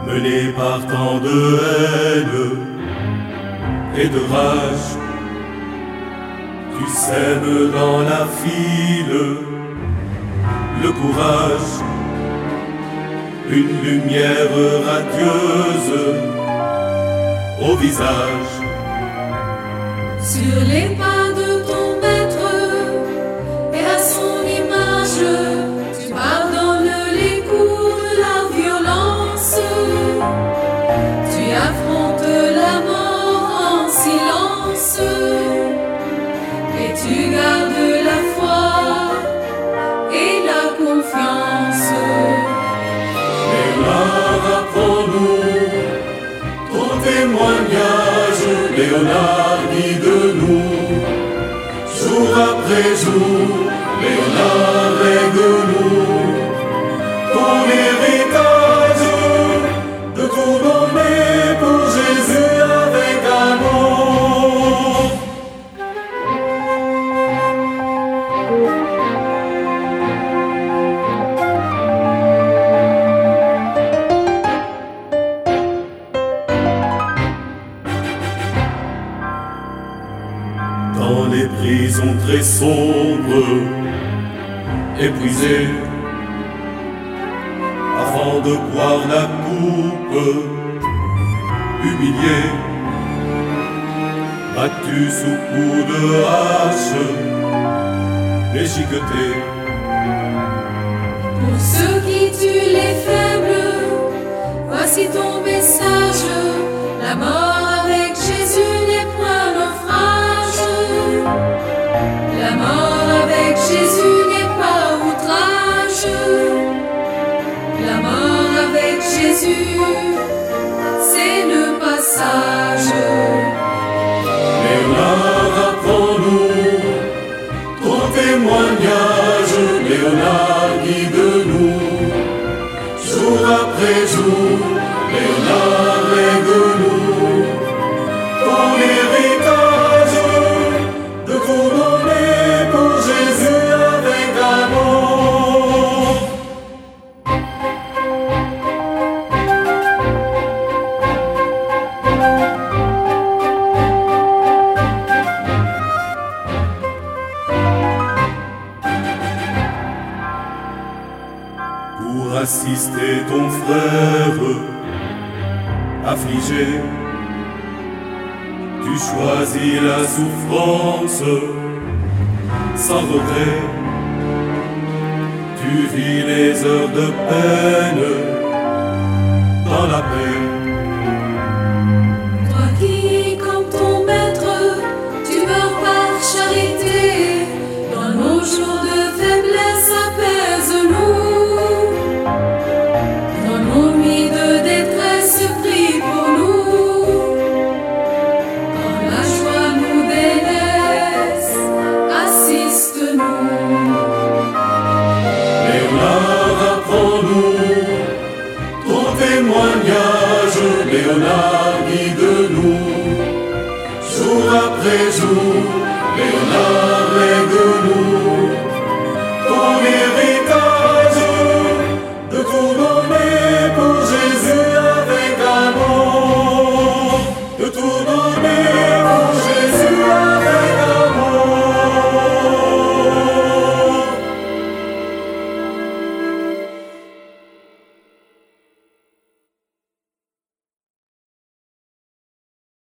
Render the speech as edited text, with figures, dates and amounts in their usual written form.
mené par tant de haine et de rage. Tu sèmes dans la file le courage, une lumière radieuse au visage. Sur les pas de ton maître et à son image, tu pardonnes les coups de la violence. Tu affrontes la mort en silence et tu gardes la foi et la confiance. Léonard, apprends-nous ton témoignage. Léonard, guide-nous jour après jour. Léonard, règle-nous ton héritage de tout donner pour Jésus avec amour. Dans les prisons très sombres, épuisé, avant de boire la coupe, humilié, battu sous coups de hache, déchiqueté. Pour ceux qui tuent les faibles, voici ton message. La mort avec Jésus n'est point naufrage. La mort avec Jésus n'est pas outrage. La mort avec Jésus, c'est le passage. Léonard, apprends-nous ton témoignage. Léonard, guide-nous jour après jour. Léonard, règle-nous ton héritage de tout donner pour Jésus avec amour. Pour assister ton frère affligé, tu choisis la souffrance sans regret. Tu vis les heures de peine dans la paix. Toi qui, comme ton maître, tu meurs par charité, dans nos jours de faiblesse, apaise-nous. Dans nos nuits de détresse, prie pour nous. Quand la joie nous délaisse, assiste-nous. Léonard, apprends-nous ton témoignage. Léonard, guide-nous jour après jour. Léonard, règle-nous